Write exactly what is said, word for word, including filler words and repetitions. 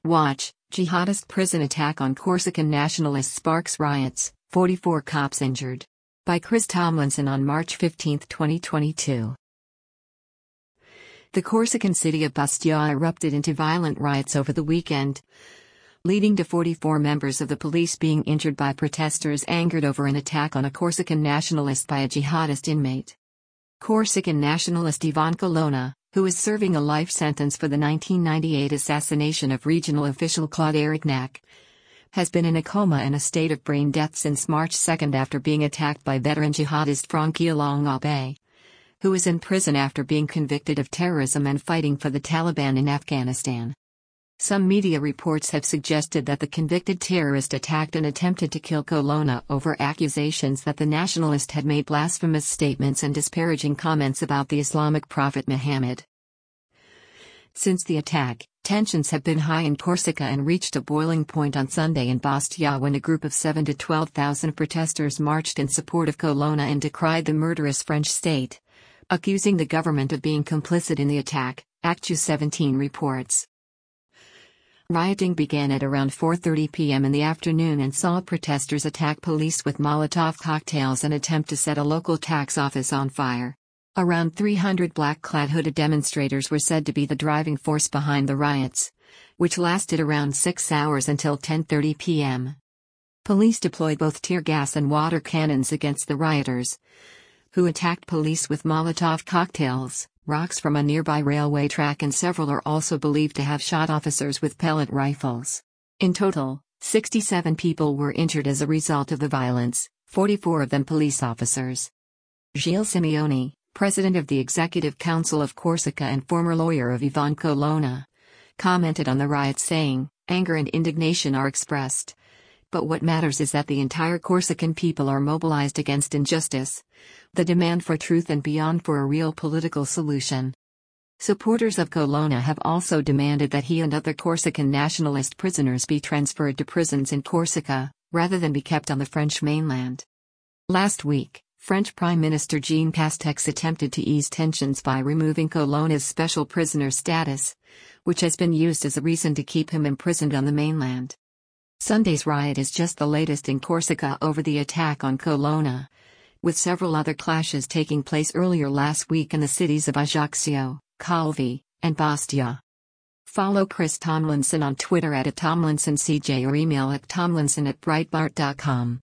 Watch, Jihadist prison attack on Corsican nationalists sparks riots, forty-four cops injured. By Chris Tomlinson on March fifteenth, twenty twenty-two. The Corsican city of Bastia erupted into violent riots over the weekend, leading to forty-four members of the police being injured by protesters angered over an attack on a Corsican nationalist by a jihadist inmate. Corsican nationalist Ivan Colonna, who is serving a life sentence for the nineteen ninety-eight assassination of regional official Claude Erignac, has been in a coma and a state of brain death since March second after being attacked by veteran jihadist Francky Long-Abe, who is in prison after being convicted of terrorism and fighting for the Taliban in Afghanistan. Some media reports have suggested that the convicted terrorist attacked and attempted to kill Colonna over accusations that the nationalist had made blasphemous statements and disparaging comments about the Islamic prophet Muhammad. Since the attack, tensions have been high in Corsica and reached a boiling point on Sunday in Bastia when a group of seven to twelve thousand protesters marched in support of Colonna and decried the murderous French state, accusing the government of being complicit in the attack, Actu seventeen reports. Rioting began at around four thirty p m in the afternoon and saw protesters attack police with Molotov cocktails and attempt to set a local tax office on fire. Around three hundred black-clad hooded demonstrators were said to be the driving force behind the riots, which lasted around six hours until ten thirty p m Police deployed both tear gas and water cannons against the rioters, who attacked police with Molotov cocktails, rocks from a nearby railway track, and several are also believed to have shot officers with pellet rifles. In total, sixty-seven people were injured as a result of the violence, forty-four of them police officers. Gilles Simeoni, president of the Executive Council of Corsica and former lawyer of Ivan Colonna, commented on the riots saying, "Anger and indignation are expressed. But what matters is that the entire Corsican people are mobilized against injustice, the demand for truth and beyond for a real political solution." Supporters of Colonna have also demanded that he and other Corsican nationalist prisoners be transferred to prisons in Corsica, rather than be kept on the French mainland. Last week, French Prime Minister Jean Castex attempted to ease tensions by removing Colonna's special prisoner status, which has been used as a reason to keep him imprisoned on the mainland. Sunday's riot is just the latest in Corsica over the attack on Colonna, with several other clashes taking place earlier last week in the cities of Ajaccio, Calvi, and Bastia. Follow Chris Tomlinson on Twitter at Tomlinson C J or email at tomlinson at breitbart dot com.